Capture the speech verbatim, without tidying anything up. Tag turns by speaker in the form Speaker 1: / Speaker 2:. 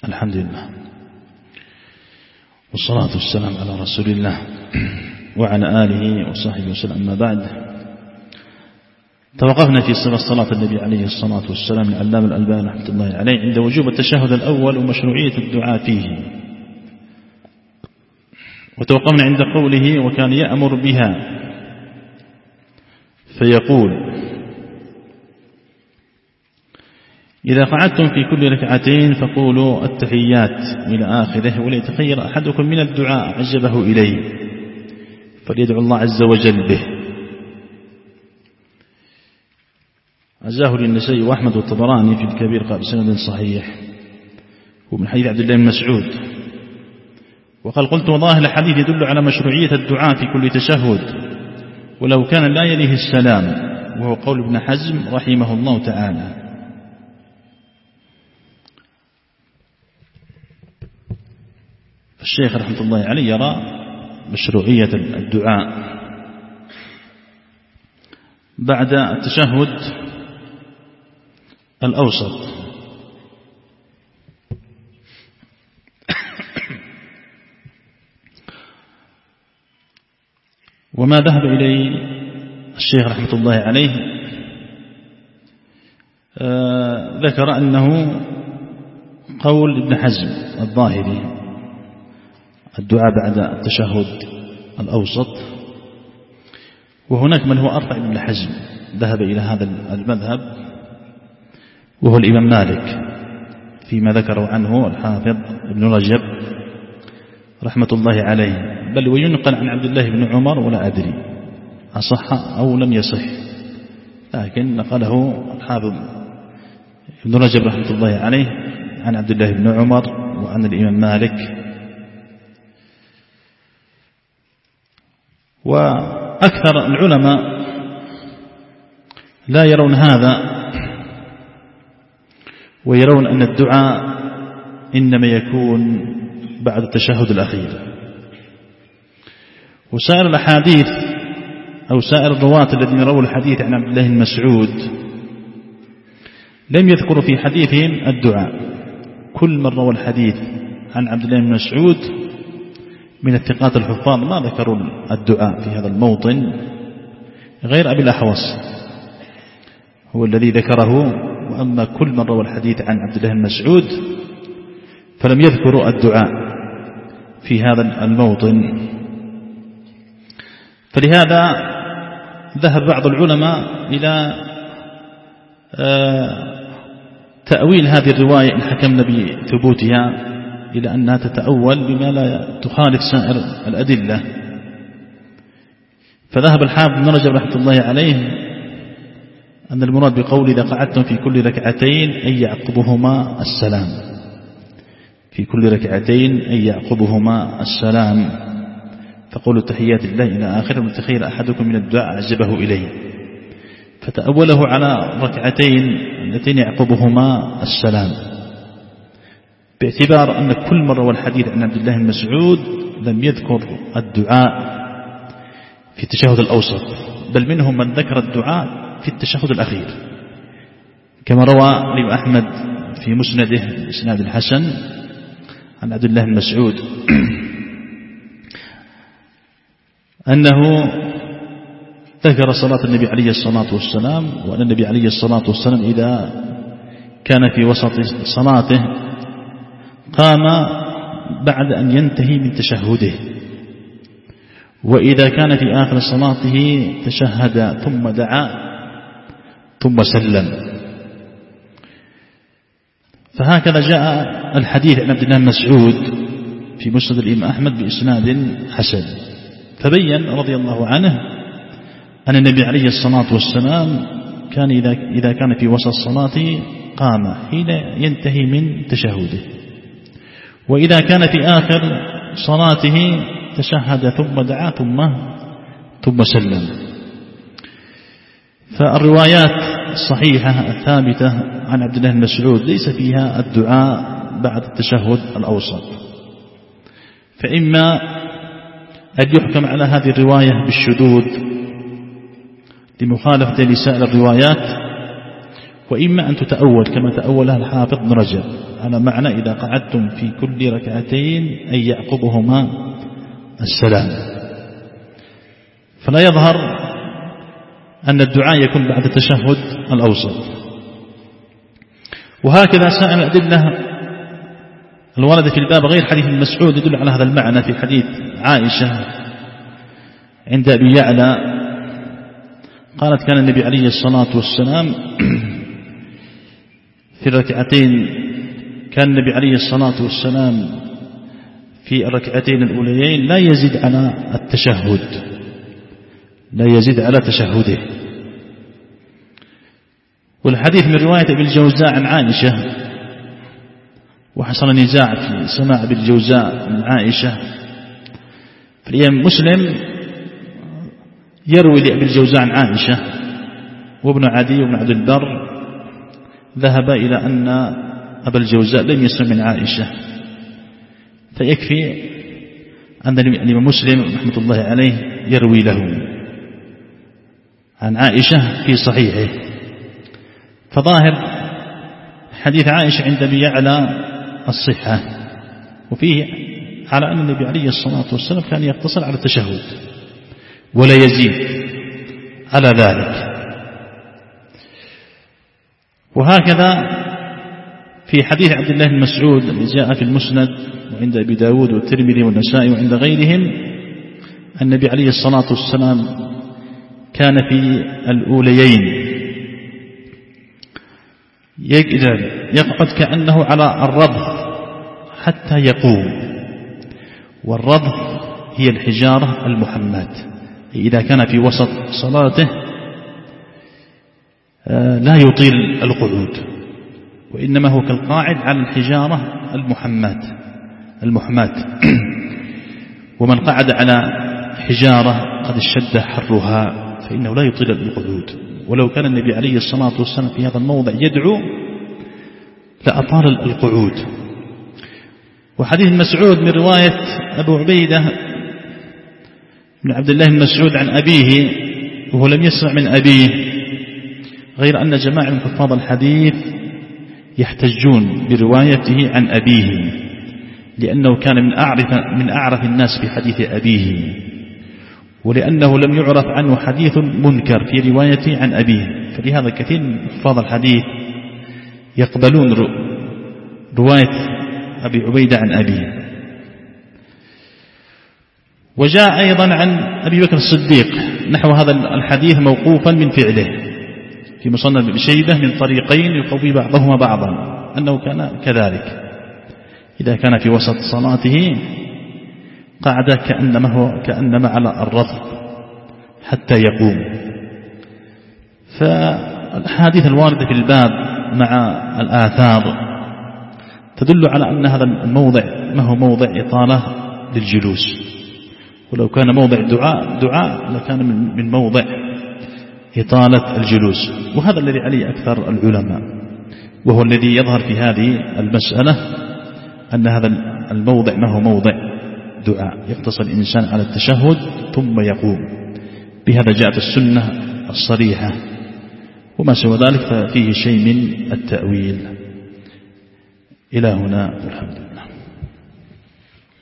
Speaker 1: الحمد لله والصلاة والسلام على رسول الله وعلى آله وصحبه وسلم. أما بعد، توقفنا في صفة صلاة النبي عليه الصلاة والسلام العلامة الألباني رحمة الله عليه عند وجوب التشهد الأول ومشروعية الدعاء فيه، وتوقفنا عند قوله وكان يأمر بها فيقول إذا قعدتم في كل ركعتين فقولوا التحيات إلى آخره، وليتخير أحدكم من الدعاء عجبه إليه فليدعو الله عز وجل به. عزاه للنسائي وأحمد والطبراني في الكبير قال بسند صحيح ومن حديث عبد الله بن مسعود. وقال قلت وظاهر الحديث يدل على مشروعية الدعاء في كل تشهد ولو كان لا يليه السلام، وهو قول ابن حزم رحمه الله تعالى. الشيخ رحمة الله عليه يرى مشروعية الدعاء بعد التشهد الأوسط. وما ذهب إليه الشيخ رحمة الله عليه آه ذكر أنه قول ابن حزم الظاهري الدعاء بعد التشهد الأوسط، وهناك من هو أرفع من ابن حزم ذهب إلى هذا المذهب وهو الإمام مالك فيما ذكروا عنه الحافظ ابن رجب رحمة الله عليه، بل وينقل عن عبد الله بن عمر ولا أدري أصح أو لم يصح، لكن نقله الحافظ ابن رجب رحمة الله عليه عن عبد الله بن عمر وعن الإمام مالك. وأكثر العلماء لا يرون هذا، ويرون أن الدعاء إنما يكون بعد التشهد الأخير. وسائر الأحاديث أو سائر الرواة الذين رووا الحديث عن عبد الله بن مسعود لم يذكروا في حديثهم الدعاء. كل من روى الحديث عن عبد الله بن مسعود من الثقات الحفاظ ما ذكروا الدعاء في هذا الموطن غير أبي الأحوص هو الذي ذكره، وأما كل من روى الحديث عن عبد الله بن مسعود فلم يذكروا الدعاء في هذا الموطن. فلهذا ذهب بعض العلماء إلى تأويل هذه الرواية إن حكمنا بثبوتها إلى أنها تتأول بما لا تخالف سائر الأدلة. فذهب الحافظ ابن رجب رحمة الله عليه أن المراد بقول إذا قعدتم في كل ركعتين أي يعقبهما السلام، في كل ركعتين أي يعقبهما السلام، فقولوا تحيات الله إلى آخر متخير أحدكم من الدعاء عجبه إليه، فتأوله على ركعتين اللتين يعقبهما السلام، باعتبار أن كل مرة والحديث عن عبد الله بن مسعود لم يذكر الدعاء في التشهد الأوسط، بل منهم من ذكر الدعاء في التشهد الأخير، كما روى الإمام أحمد في مسنده بإسناد الحسن عن عبد الله بن مسعود أنه ذكر صلاة النبي عليه الصلاة والسلام، وأن النبي عليه الصلاة والسلام إذا كان في وسط صلاته قام بعد أن ينتهي من تشهده، وإذا كان في آخر صلاته تشهد ثم دعا ثم سلم. فهكذا جاء الحديث عن عبد الله بن مسعود في مسند الإمام أحمد بإسناد حسن. فبين رضي الله عنه أن النبي عليه الصلاة والسلام كان إذا إذا كان في وسط صلاته قام حين ينتهي من تشهده، وإذا كان في آخر صلاته تشهد ثم دعا ثم ثم سلم. فالروايات الصحيحة الثابتة عن عبد الله بن مسعود ليس فيها الدعاء بعد التشهد الأوسط، فإما أن يحكم على هذه الرواية بالشذوذ لمخالفة لسائر الروايات، وإما أن تتأول كما تأولها الحافظ ابن رجب على معنى إذا قعدتم في كل ركعتين أي يعقبهما السلام. فلا يظهر أن الدعاء يكون بعد التشهد الأوسط. وهكذا سائر الأدلة الواردة في الباب غير حديث ابن مسعود يدل على هذا المعنى. في حديث عائشة عند أبي يعلى قالت كان النبي عليه الصلاة والسلام في الركعتين كان النبي عليه الصلاة والسلام في الركعتين الأوليين لا يزيد على التشهد لا يزيد على تشهده. والحديث من رواية ابن الجوزاء عن عائشة، وحصل نزاع في سماع ابن الجوزاء من عائشة، فالإمام مسلم يروي لابن الجوزاء عن عائشة، وابن عدي وابن عبد البر ذهب إلى أن أبا الجوزاء لم يسمع من عائشة، فيكفي أن الإمام مسلم رحمة الله عليه يروي له عن عائشة في صحيحه. فظاهر حديث عائشة عند أبي يعلى الصحة، وفيه على أن النبي عليه الصلاة والسلام كان يقتصر على التشهد ولا يزيد على ذلك. وهكذا في حديث عبد الله بن مسعود الذي جاء في المسند وعند أبي داود والترمذي والنسائي وعند غيرهم، النبي عليه الصلاة والسلام كان في الأوليين يقعد كأنه على الرضف حتى يقوم، والرضف هي الحجارة المحماة. إذا كان في وسط صلاته لا يطيل القعود، وإنما هو كالقاعد على الحجارة المحماة المحماة ومن قعد على حجارة قد اشتد حرها فإنه لا يطيل القعود. ولو كان النبي عليه الصلاة والسلام في هذا الموضع يدعو لأطال القعود. وحديث مسعود من رواية أبو عبيدة من عبد الله بن مسعود عن أبيه وهو لم يسمع من أبيه، غير أن جماعة من حفاظ الحديث يحتجون بروايته عن أبيه، لأنه كان من أعرف, من أعرف الناس بحديث أبيه، ولأنه لم يعرف عنه حديث منكر في روايته عن أبيه. فلهذا كثير من حفاظ الحديث يقبلون رواية أبي عبيدة عن أبيه. وجاء أيضا عن أبي بكر الصديق نحو هذا الحديث موقوفا من فعله في مصنف ابن شيبة من طريقين يقوي بعضهما بعضا، أنه كان كذلك إذا كان في وسط صلاته قعد كأنما, هو كأنما على الرطب حتى يقوم. فالحديث الواردة في الباب مع الآثار تدل على أن هذا الموضع ما هو موضع إطالة للجلوس، ولو كان موضع دعاء دعاء لكان من موضع إطالة الجلوس. وهذا الذي عليه أكثر العلماء، وهو الذي يظهر في هذه المسألة أن هذا الموضع ما هو موضع دعاء، يقتصر الإنسان على التشهد ثم يقوم. بهذا جاءت السنة الصريحة، وما سوى ذلك ففيه شيء من التأويل. إلى هنا والحمد لله.